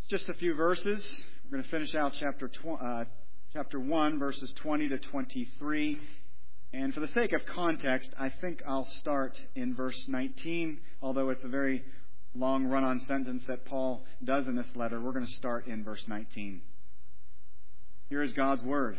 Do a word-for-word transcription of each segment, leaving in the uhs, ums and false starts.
Just a few verses. We're going to finish out chapter tw- uh, chapter one, verses twenty to twenty-three. And for the sake of context, I think I'll start in verse nineteen, although it's a very long run-on sentence that Paul does in this letter. We're going to start in verse nineteen. Here is God's Word.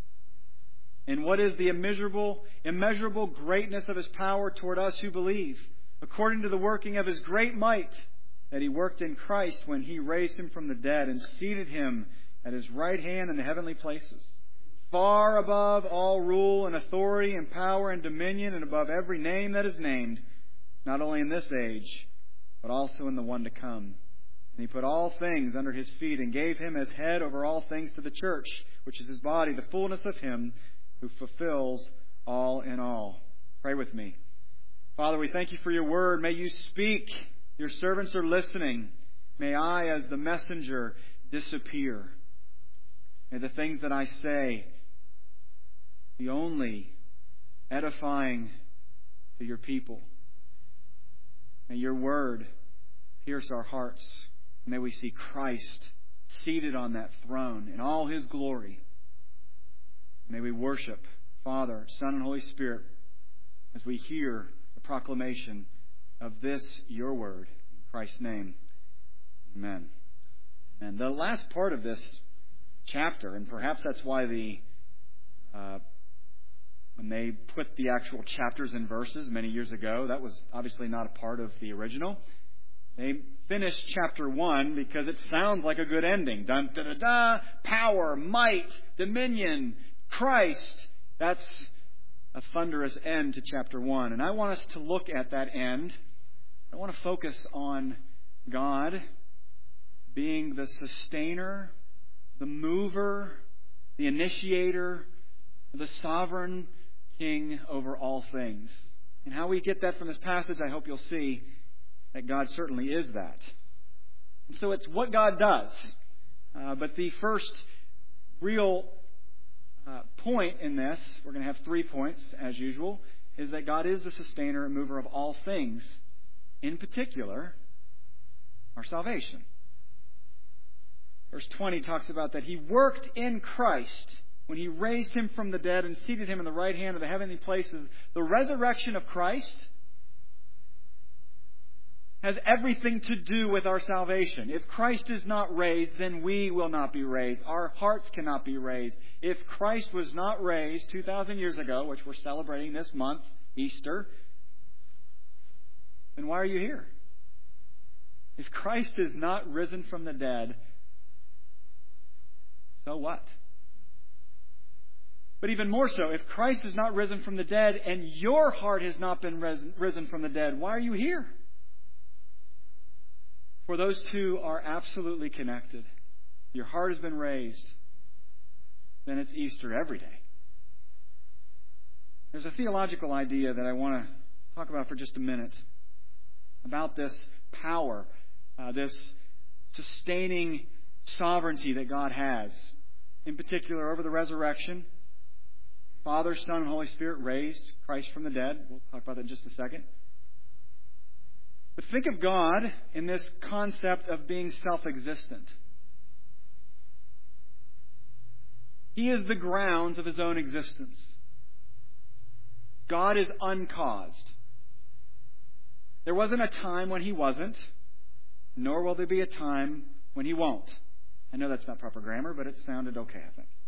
And what is the immeasurable, immeasurable greatness of His power toward us who believe, according to the working of His great might, that He worked in Christ when He raised Him from the dead and seated Him at His right hand in the heavenly places, far above all rule and authority and power and dominion, and above every name that is named, not only in this age, but also in the one to come. And He put all things under His feet and gave Him as head over all things to the church, which is His body, the fullness of Him who fulfills all in all. Pray with me. Father, we thank You for Your Word. May You speak. Your servants are listening. May I, as the messenger, disappear. May the things that I say be only edifying to Your people. May Your Word pierce our hearts. May we see Christ seated on that throne in all His glory. May we worship Father, Son, and Holy Spirit as we hear the proclamation of this, Your Word. In Christ's name, amen. And the last part of this chapter, and perhaps that's why the uh, when they put the actual chapters and verses many years ago, that was obviously not a part of the original. They finished chapter one because it sounds like a good ending. Dun da da da, power, might, dominion, Christ. That's a thunderous end to chapter one. And I want us to look at that end. I want to focus on God being the sustainer, the mover, the initiator, the sovereign King over all things. And how we get that from this passage, I hope you'll see that God certainly is that. And so it's what God does. Uh, but the first real uh, point in this, we're going to have three points as usual, is that God is the sustainer and mover of all things. In particular, our salvation. Verse twenty talks about that He worked in Christ when He raised Him from the dead and seated Him in the right hand of the heavenly places. The resurrection of Christ has everything to do with our salvation. If Christ is not raised, then we will not be raised. Our hearts cannot be raised. If Christ was not raised two thousand years ago, which we're celebrating this month, Easter, then why are you here? If Christ is not risen from the dead, so what? But even more so, if Christ is not risen from the dead and your heart has not been risen from the dead, why are you here? For those two are absolutely connected. Your heart has been raised, then it's Easter every day. There's a theological idea that I want to talk about for just a minute about this power, uh, this sustaining sovereignty that God has. In particular, over the resurrection, Father, Son, and Holy Spirit raised Christ from the dead. We'll talk about that in just a second. But think of God in this concept of being self-existent. He is the grounds of His own existence. God is uncaused. There wasn't a time when He wasn't, nor will there be a time when He won't. I know that's not proper grammar, but it sounded okay, I think.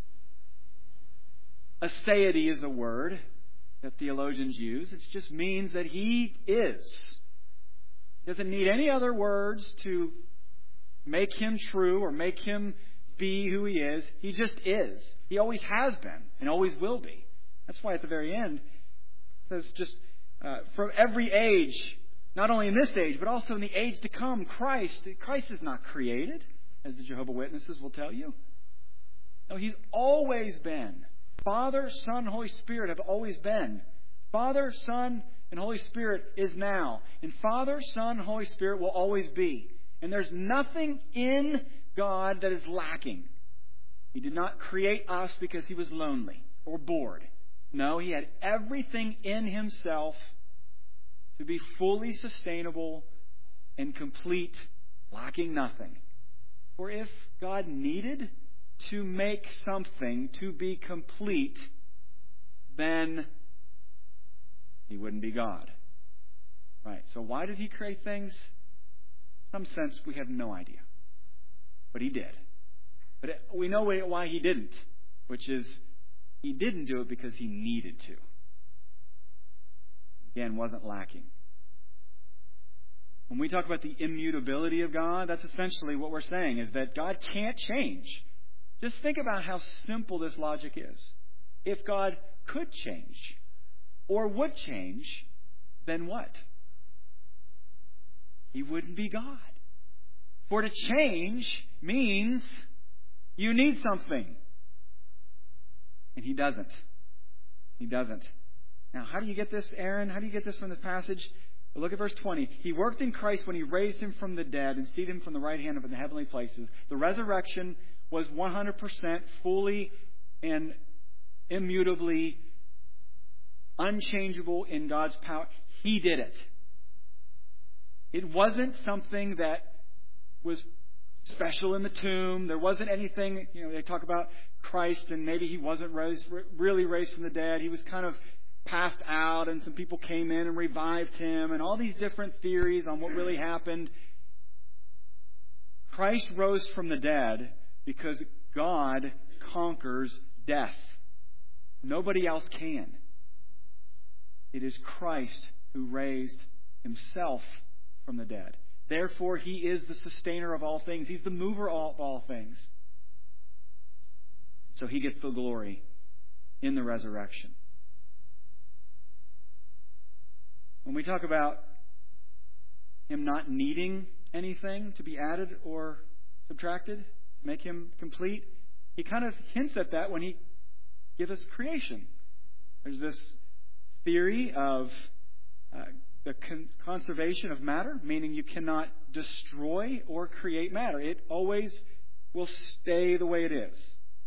Aseity is a word that theologians use. It just means that He is. He doesn't need any other words to make Him true or make Him be who He is. He just is. He always has been and always will be. That's why at the very end it says just uh, from every age, not only in this age, but also in the age to come, Christ. Christ is not created, as the Jehovah's Witnesses will tell you. No, He's always been. Father, Son, Holy Spirit have always been. Father, Son, and Holy Spirit is now. And Father, Son, Holy Spirit will always be. And there's nothing in God that is lacking. He did not create us because He was lonely or bored. No, He had everything in Himself to be fully sustainable and complete, lacking nothing. For if God needed to make something to be complete, then He wouldn't be God. Right. So why did He create things? In some sense, we have no idea. But He did. But we know why He didn't, which is He didn't do it because He needed to. Again, wasn't lacking. When we talk about the immutability of God, that's essentially what we're saying, is that God can't change. Just think about how simple this logic is. If God could change, or would change, then what? He wouldn't be God. For to change means you need something. And He doesn't. He doesn't. Now, how do you get this, Aaron? How do you get this from this passage? Well, look at verse twenty. He worked in Christ when He raised Him from the dead and seated Him from the right hand of the heavenly places. The resurrection was one hundred percent fully and immutably unchangeable in God's power. He did it. It wasn't something that was special in the tomb. There wasn't anything, you know, they talk about Christ and maybe He wasn't raised, really raised from the dead. He was kind of passed out and some people came in and revived Him and all these different theories on what really happened. Christ rose from the dead because God conquers death. Nobody else can. It is Christ who raised Himself from the dead. Therefore, He is the sustainer of all things. He's the mover of all things. So He gets the glory in the resurrection. When we talk about Him not needing anything to be added or subtracted to make Him complete, He kind of hints at that when He gives us creation. There's this theory of uh, the con- conservation of matter, meaning you cannot destroy or create matter. It always will stay the way it is.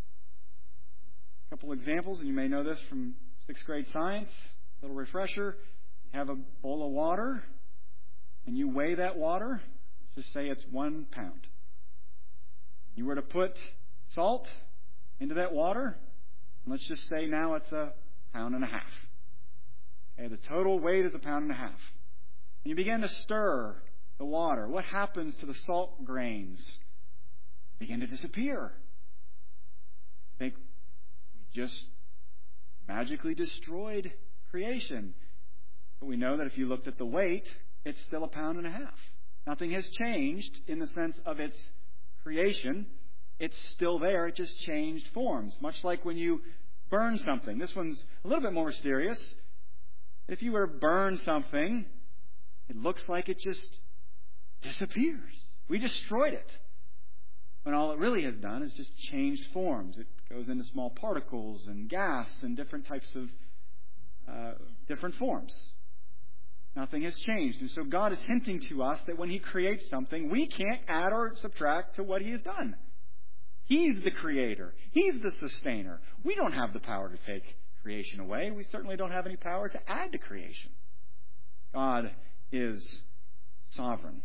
A couple examples, and you may know this from sixth grade science, a little refresher. You have a bowl of water, and you weigh that water. Let's just say it's one pound. You were to put salt into that water, and let's just say now it's a pound and a half. Okay, the total weight is a pound and a half. And you begin to stir the water. What happens to the salt grains? They begin to disappear. I think we just magically destroyed creation. But we know that if you looked at the weight, it's still a pound and a half. Nothing has changed in the sense of its creation. It's still there. It just changed forms. Much like when you burn something. This one's a little bit more mysterious. If you were to burn something, it looks like it just disappears. We destroyed it. When all it really has done is just changed forms. It goes into small particles and gas and different types of uh, different forms. Nothing has changed. And so God is hinting to us that when He creates something, we can't add or subtract to what He has done. He's the creator. He's the sustainer. We don't have the power to take creation away. We certainly don't have any power to add to creation. God is sovereign.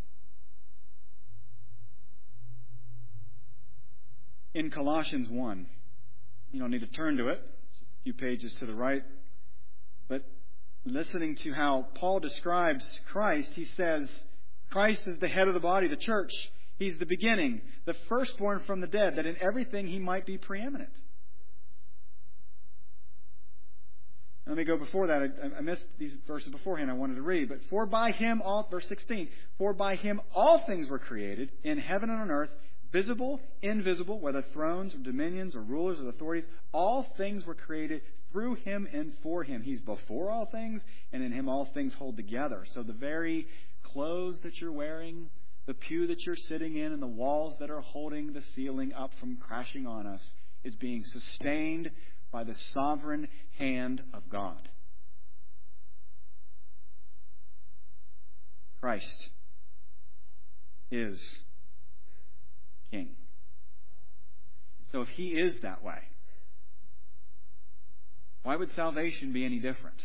In Colossians one, you don't need to turn to it. It's just a few pages to the right. But listening to how Paul describes Christ, he says, Christ is the head of the body, the church. He's the beginning, the firstborn from the dead, that in everything He might be preeminent. Let me go before that. I, I missed these verses beforehand I wanted to read. But for by Him, all, verse sixteen, for by Him all things were created, in heaven and on earth, visible, invisible, whether thrones or dominions or rulers or authorities, all things were created through Him and for Him. He's before all things, and in Him all things hold together. So the very clothes that you're wearing, the pew that you're sitting in, and the walls that are holding the ceiling up from crashing on us is being sustained by the sovereign hand of God. Christ is King. So if He is that way, why would salvation be any different?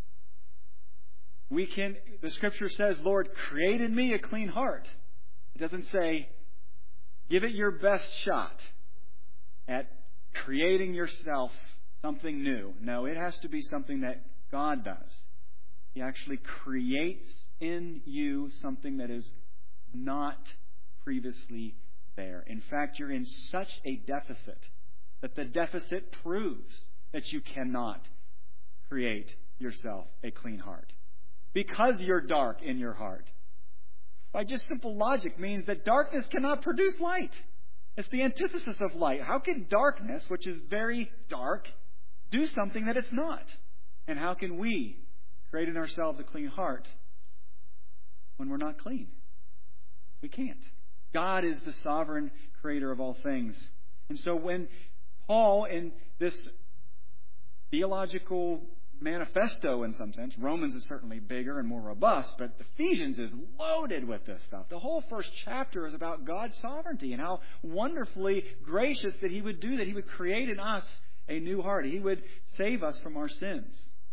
We can, the Scripture says, Lord, create in me a clean heart. It doesn't say, give it your best shot at creating yourself something new. No, it has to be something that God does. He actually creates in you something that is not previously there. In fact, you're in such a deficit that the deficit proves that you cannot create yourself a clean heart. Because you're dark in your heart. By just simple logic means that darkness cannot produce light. It's the antithesis of light. How can darkness, which is very dark, do something that it's not? And how can we create in ourselves a clean heart when we're not clean? We can't. God is the sovereign creator of all things. And so when Paul, in this theological manifesto in some sense, Romans is certainly bigger and more robust, but Ephesians is loaded with this stuff. The whole first chapter is about God's sovereignty and how wonderfully gracious that He would do that. He would create in us a new heart. He would save us from our sins.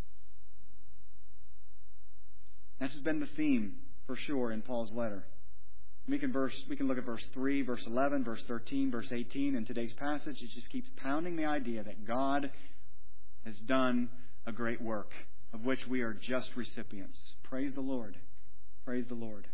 That has been the theme, for sure, in Paul's letter. We can verse, we can look at verse three, verse eleven, verse thirteen, verse eighteen in today's passage. It just keeps pounding the idea that God has done a great work of which we are just recipients. Praise the Lord. Praise the Lord.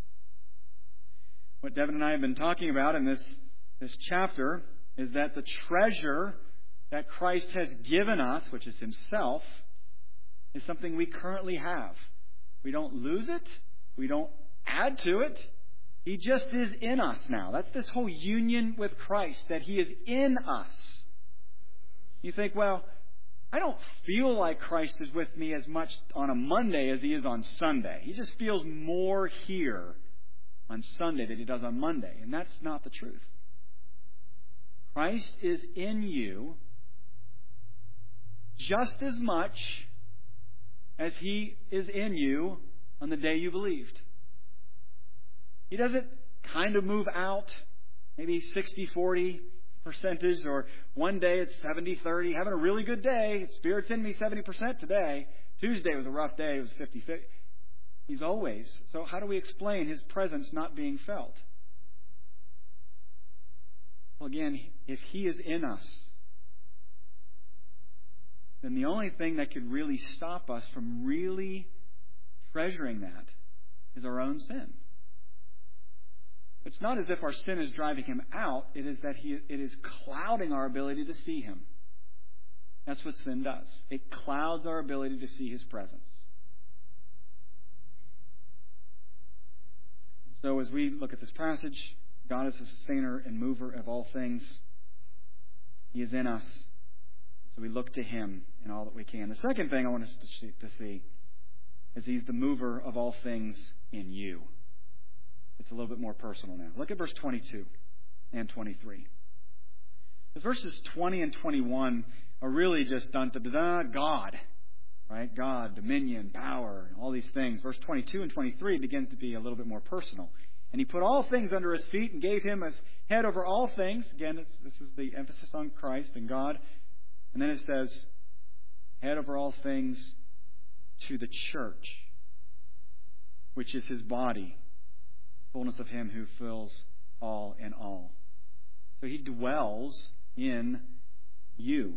What Devin and I have been talking about in this, this chapter is that the treasure that Christ has given us, which is Himself, is something we currently have. We don't lose it. We don't add to it. He just is in us now. That's this whole union with Christ, that He is in us. You think, well, I don't feel like Christ is with me as much on a Monday as He is on Sunday. He just feels more here on Sunday than He does on Monday. And that's not the truth. Christ is in you just as much as He is in you on the day you believed. He doesn't kind of move out, maybe sixty forty percentage, or one day it's seventy thirty. Having a really good day, Spirit's in me seventy percent today. Tuesday was a rough day, it was fifty fifty. He's always. So how do we explain His presence not being felt? Well, again, if He is in us, then the only thing that could really stop us from really treasuring that is our own sin. It's not as if our sin is driving Him out. It is that he, it is clouding our ability to see Him. That's what sin does. It clouds our ability to see His presence. So as we look at this passage, God is the sustainer and mover of all things. He is in us. So we look to Him in all that we can. The second thing I want us to see is He's the mover of all things in you. It's a little bit more personal now. Look at verse twenty-two and twenty-three. Because verses twenty and twenty-one are really just dun da da da God, right? God, dominion, power, and all these things. Verse twenty-two and twenty-three begins to be a little bit more personal. And He put all things under His feet and gave Him as head over all things. Again, this, this is the emphasis on Christ and God. And then it says, head over all things to the church, which is His body. Fullness of Him who fills all in all. So He dwells in you.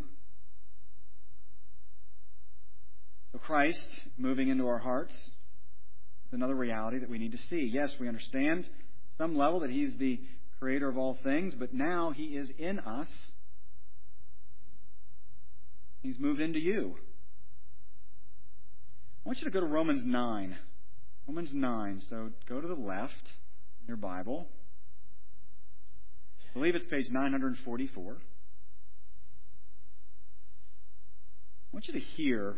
So Christ moving into our hearts is another reality that we need to see. Yes, we understand some level that He's the creator of all things, but now He is in us. He's moved into you. I want you to go to Romans nine. Romans nine. So go to the left in your Bible. I believe it's page nine forty-four. I want you to hear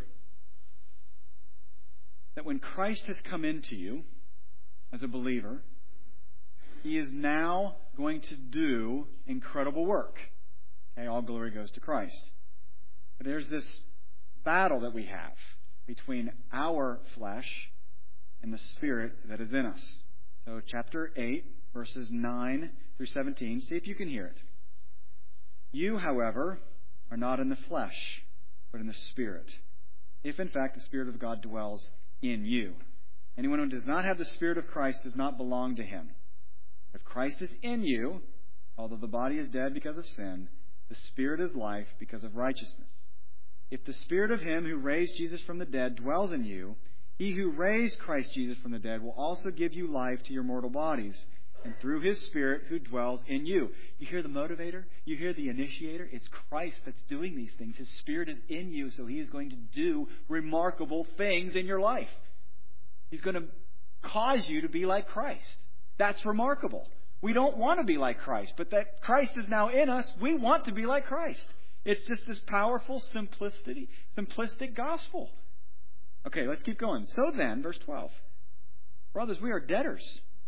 that when Christ has come into you as a believer, He is now going to do incredible work. Okay, all glory goes to Christ. But there's this battle that we have between our flesh and the Spirit that is in us. So chapter eight, verses nine through seventeen. See if you can hear it. You, however, are not in the flesh, but in the Spirit, if in fact the Spirit of God dwells in you. Anyone who does not have the Spirit of Christ does not belong to Him. If Christ is in you, Although the body is dead because of sin, the Spirit is life because of righteousness. If the Spirit of Him who raised Jesus from the dead dwells in you, He who raised Christ Jesus from the dead will also give you life to your mortal bodies, and through His Spirit who dwells in you. You hear the motivator? You hear the initiator? It's Christ that's doing these things. His Spirit is in you, so He is going to do remarkable things in your life. He's going to cause you to be like Christ. That's remarkable. We don't want to be like Christ, but that Christ is now in us, we want to be like Christ. It's just this powerful simplicity, simplistic gospel. Okay, let's keep going. So then, verse twelve. Brothers, we are debtors,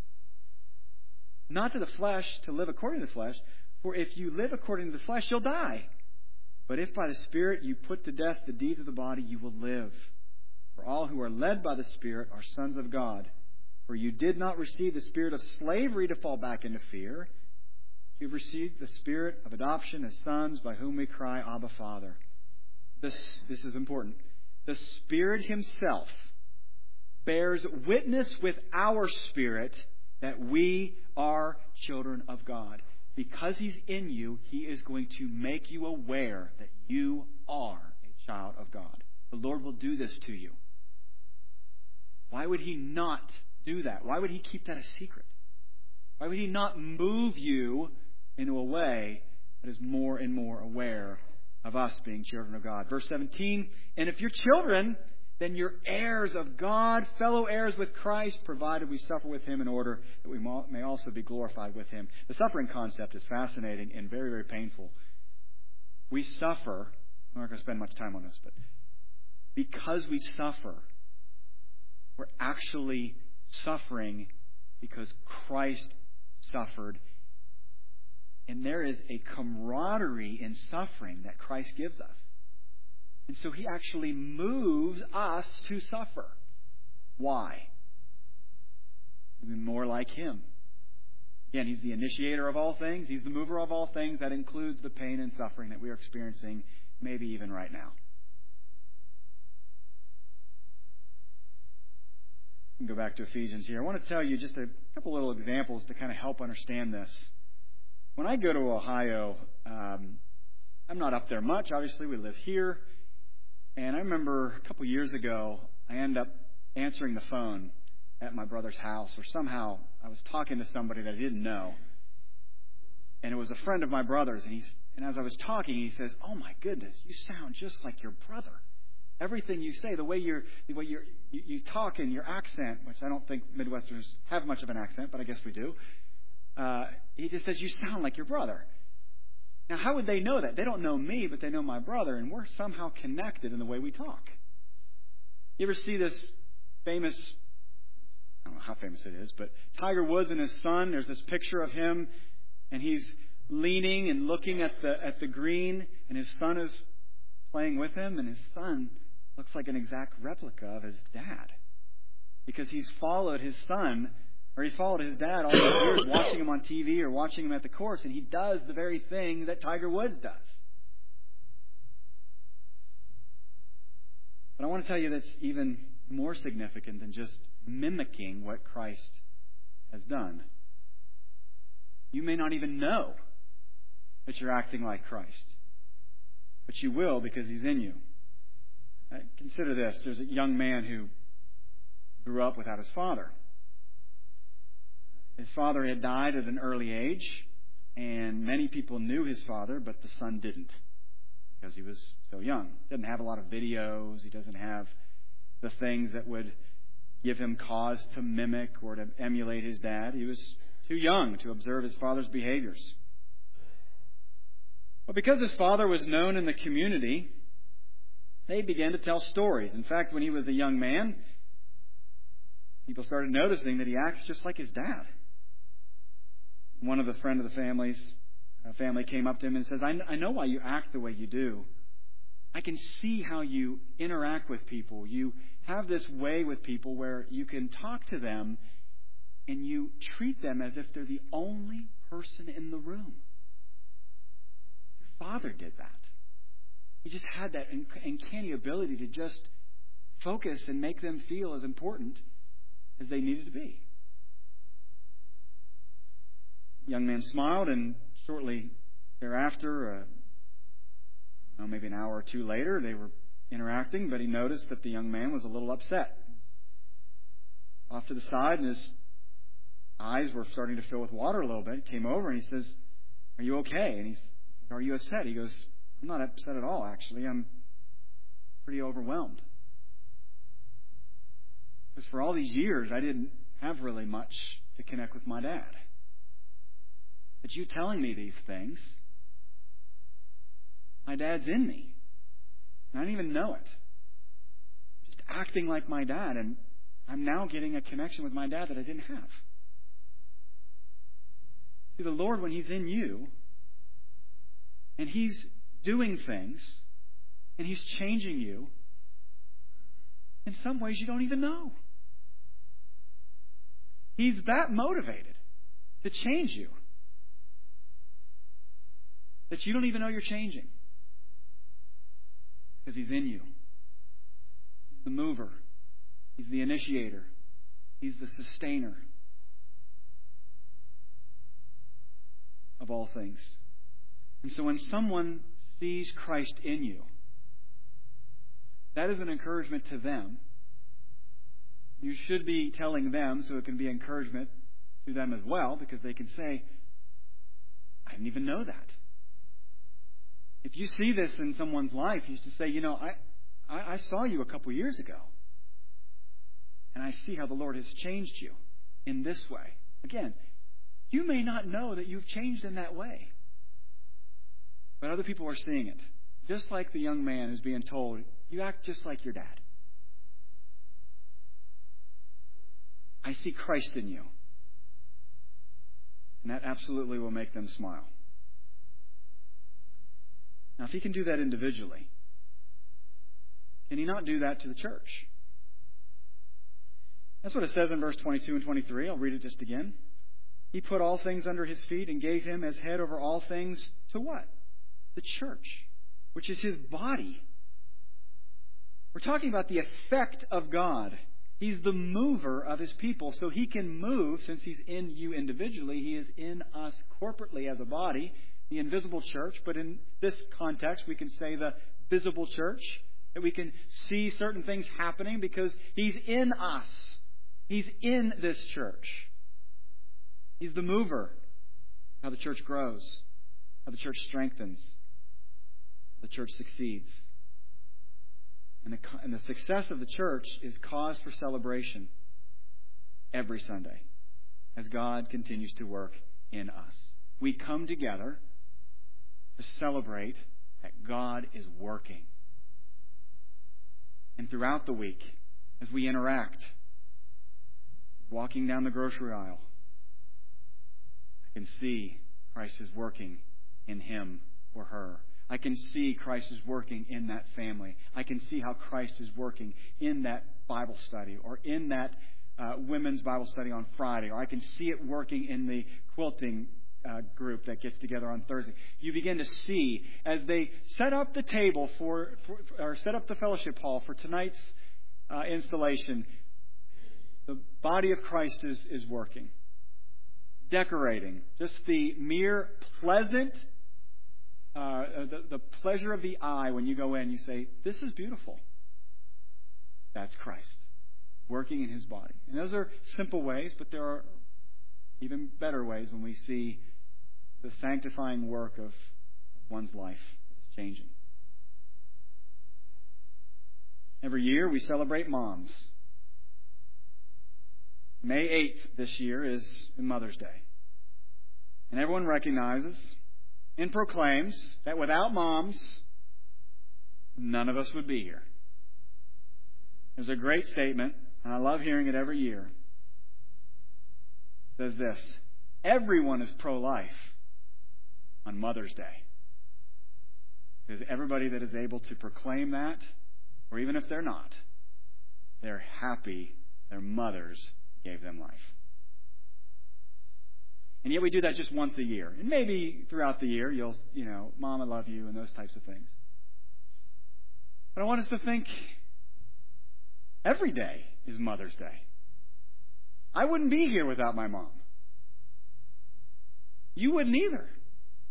not to the flesh, to live according to the flesh. For if you live according to the flesh, you'll die. But if by the Spirit you put to death the deeds of the body, you will live. For all who are led by the Spirit are sons of God. For you did not receive the spirit of slavery to fall back into fear. You've received the Spirit of adoption as sons, by whom we cry, Abba, Father. This, this is important. The Spirit Himself bears witness with our spirit that we are children of God. Because He's in you, He is going to make you aware that you are a child of God. The Lord will do this to you. Why would He not do that? Why would He keep that a secret? Why would He not move you into a way that is more and more aware of us being children of God? Verse seventeen, and if you're children, then you're heirs of God, fellow heirs with Christ, provided we suffer with Him in order that we may also be glorified with Him. The suffering concept is fascinating and very, very painful. We suffer, I'm not going to spend much time on this, but because we suffer, we're actually suffering because Christ suffered. And there is a camaraderie in suffering that Christ gives us. And so He actually moves us to suffer. Why? To be more like Him. Again, He's the initiator of all things. He's the mover of all things. That includes the pain and suffering that we are experiencing, maybe even right now. Go back to Ephesians here. I want to tell you just a couple little examples to kind of help understand this. When I go to Ohio, um, I'm not up there much. Obviously, we live here. And I remember a couple years ago, I ended up answering the phone at my brother's house, or somehow I was talking to somebody that I didn't know. And it was a friend of my brother's. And, he's, and as I was talking, he says, "Oh my goodness, you sound just like your brother. Everything you say, the way you're, the way you're, you, you talk in your accent," which I don't think Midwesterners have much of an accent, but I guess we do. Uh, he just says, "You sound like your brother." Now, how would they know that? They don't know me, but they know my brother, and we're somehow connected in the way we talk. You ever see this famous, I don't know how famous it is, but Tiger Woods and his son, there's this picture of him, and he's leaning and looking at the at the green, and his son is playing with him, and his son looks like an exact replica of his dad. Because he's followed his son, or he's followed his dad all these years, watching him on T V or watching him at the course, and he does the very thing that Tiger Woods does. But I want to tell you that's even more significant than just mimicking what Christ has done. You may not even know that you're acting like Christ. But you will, because He's in you. Uh, consider this. There's a young man who grew up without his father. His father had died at an early age, and many people knew his father, but the son didn't, because he was so young. He doesn't have a lot of videos. He doesn't have the things that would give him cause to mimic or to emulate his dad. He was too young to observe his father's behaviors. But because his father was known in the community, they began to tell stories. In fact, when he was a young man, people started noticing that he acts just like his dad. One of the friend of the family's uh, family came up to him and says, I, I know why you act the way you do. I can see how you interact with people. You have this way with people where you can talk to them and you treat them as if they're the only person in the room. Your father did that. He just had that uncanny ability to just focus and make them feel as important as they needed to be. The young man smiled and shortly thereafter, uh, I don't know, maybe an hour or two later, they were interacting, but he noticed that the young man was a little upset. Off to the side, and his eyes were starting to fill with water a little bit. He came over and he says, "Are you okay?" And he said, "Are you upset?" He goes, "I'm not upset at all, actually. I'm pretty overwhelmed. Because for all these years, I didn't have really much to connect with my dad. But you telling me these things, my dad's in me. And I didn't even know it. I'm just acting like my dad, and I'm now getting a connection with my dad that I didn't have." See, the Lord, when He's in you, and He's doing things, and He's changing you, in some ways you don't even know. He's that motivated to change you that you don't even know you're changing. Because He's in you. He's the mover. He's the initiator. He's the sustainer of all things. And so when someone sees Christ in you, that is an encouragement to them. You should be telling them so it can be encouragement to them as well, because they can say, "I didn't even know that." If you see this in someone's life, you should say, "You know, I, I, I saw you a couple years ago, and I see how the Lord has changed you in this way." Again, you may not know that you've changed in that way, but other people are seeing it. Just like the young man who's being told, "You act just like your dad. I see Christ in you." And that absolutely will make them smile. Now, if He can do that individually, can He not do that to the church? That's what it says in verse twenty-two and twenty-three. I'll read it just again. He put all things under His feet and gave Him as head over all things to what? The church, which is His body. We're talking about the effect of God. He's the mover of His people, so He can move. Since He's in you individually, He is in us corporately as a body, the invisible church. But in this context, we can say the visible church, that we can see certain things happening because He's in us. He's in this church. He's the mover. How the church grows, how the church strengthens, how the church succeeds. And the, and the success of the church is cause for celebration every Sunday as God continues to work in us. We come together to celebrate that God is working. And throughout the week, as we interact, walking down the grocery aisle, I can see Christ is working in him or her. I can see Christ is working in that family. I can see how Christ is working in that Bible study or in that uh, women's Bible study on Friday. Or I can see it working in the quilting uh, group that gets together on Thursday. You begin to see as they set up the table for, for or set up the fellowship hall for tonight's uh, installation, the body of Christ is, is working. Decorating. Just the mere pleasant Uh, the, the pleasure of the eye when you go in, you say, "This is beautiful." That's Christ working in His body. And those are simple ways, but there are even better ways when we see the sanctifying work of one's life that is changing. Every year we celebrate moms. May eighth this year is Mother's Day. And everyone recognizes and proclaims that without moms, none of us would be here. There's a great statement, and I love hearing it every year. It says this: everyone is pro-life on Mother's Day. Because everybody that is able to proclaim that, or even if they're not, they're happy their mothers gave them life. And yet we do that just once a year. And maybe throughout the year you'll, you know, "Mom, I love you," and those types of things. But I want us to think every day is Mother's Day. I wouldn't be here without my mom. You wouldn't either.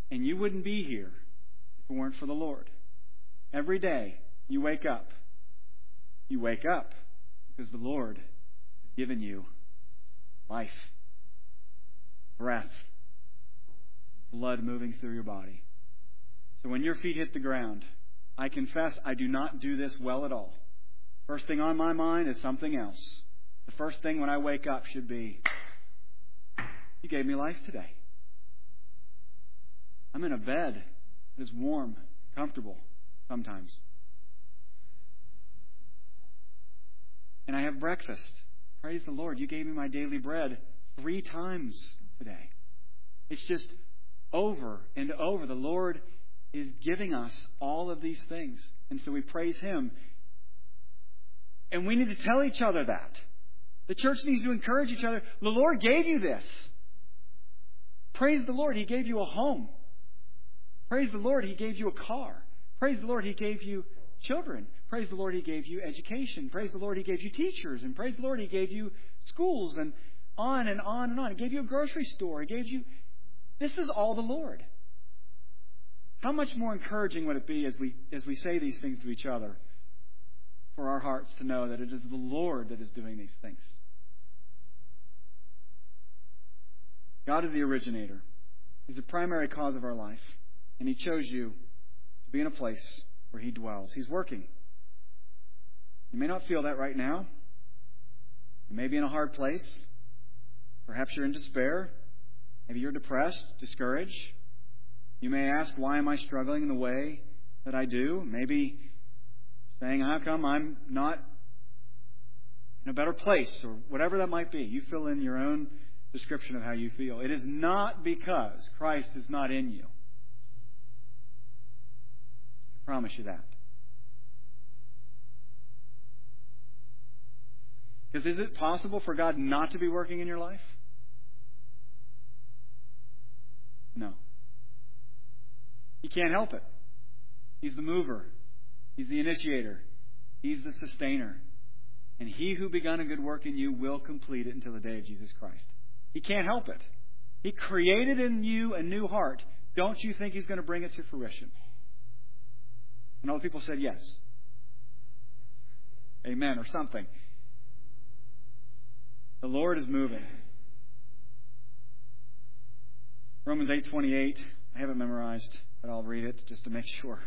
And you wouldn't be here if it weren't for the Lord. Every day you wake up, you wake up because the Lord has given you life, breath, blood moving through your body. So when your feet hit the ground, I confess I do not do this well at all. First thing on my mind is something else. The first thing when I wake up should be, you gave me life today. I'm in a bed that is warm, comfortable sometimes. And I have breakfast. Praise the Lord, you gave me my daily bread three times today. It's just over and over. The Lord is giving us all of these things. And so we praise Him. And we need to tell each other that. The church needs to encourage each other. The Lord gave you this. Praise the Lord, He gave you a home. Praise the Lord, He gave you a car. Praise the Lord, He gave you children. Praise the Lord, He gave you education. Praise the Lord, He gave you teachers. And praise the Lord, He gave you schools, and on and on and on. He gave you a grocery store. He gave you... This is all the Lord. How much more encouraging would it be as we as we say these things to each other for our hearts to know that it is the Lord that is doing these things? God is the originator. He's the primary cause of our life. And He chose you to be in a place where He dwells. He's working. You may not feel that right now. You may be in a hard place. Perhaps you're in despair. Maybe you're depressed, discouraged. You may ask, why am I struggling in the way that I do? Maybe saying, how come I'm not in a better place? Or whatever that might be. You fill in your own description of how you feel. It is not because Christ is not in you. I promise you that. Because is it possible for God not to be working in your life? No. He can't help it. He's the mover. He's the initiator. He's the sustainer. And He who begun a good work in you will complete it until the day of Jesus Christ. He can't help it. He created in you a new heart. Don't you think He's going to bring it to fruition? And all the people said yes. Amen, or something. The Lord is moving. Romans eight twenty-eight. I have it memorized, but I'll read it just to make sure.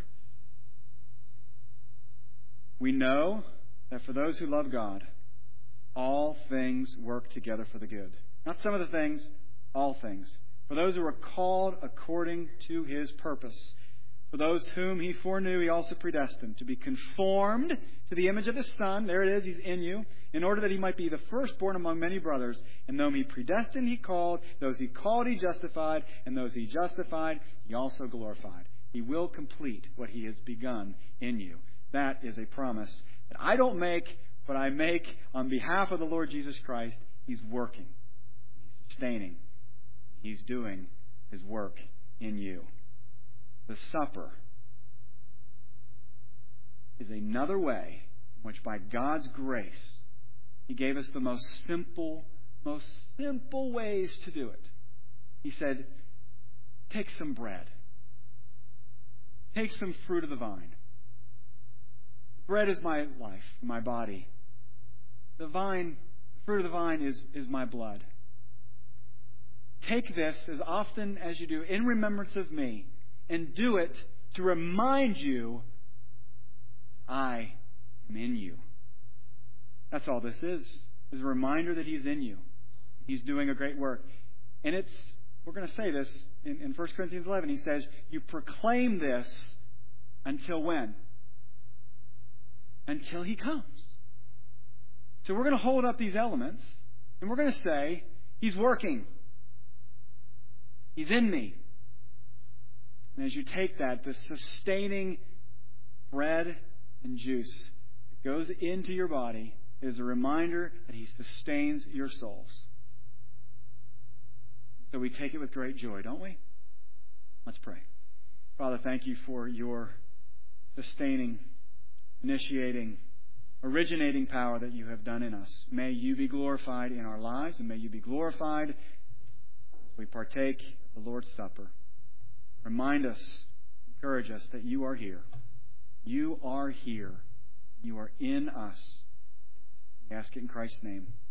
We know that for those who love God, all things work together for the good. Not some of the things, all things. For those who are called according to His purpose. For those whom He foreknew, He also predestined to be conformed to the image of His Son. There it is, He's in you. In order that He might be the firstborn among many brothers. And whom He predestined, He called. Those He called, He justified. And those He justified, He also glorified. He will complete what He has begun in you. That is a promise that I don't make, but I make on behalf of the Lord Jesus Christ. He's working. He's sustaining. He's doing His work in you. The supper is another way in which by God's grace He gave us the most simple, most simple ways to do it. He said, take some bread. Take some fruit of the vine. Bread is my life, my body. The vine, the fruit of the vine is, is my blood. Take this as often as you do in remembrance of me, and do it to remind you I am in you. That's all this is. Is a reminder that He's in you. He's doing a great work. And it's, we're going to say this in, in First Corinthians eleven. He says, you proclaim this until when? Until He comes. So we're going to hold up these elements and we're going to say, He's working. He's in me. And as you take that, the sustaining bread and juice that goes into your body is a reminder that He sustains your souls. So we take it with great joy, don't we? Let's pray. Father, thank You for Your sustaining, initiating, originating power that You have done in us. May You be glorified in our lives, and may You be glorified as we partake of the Lord's Supper. Remind us, encourage us that you are here. You are here. You are in us. We ask it in Christ's name.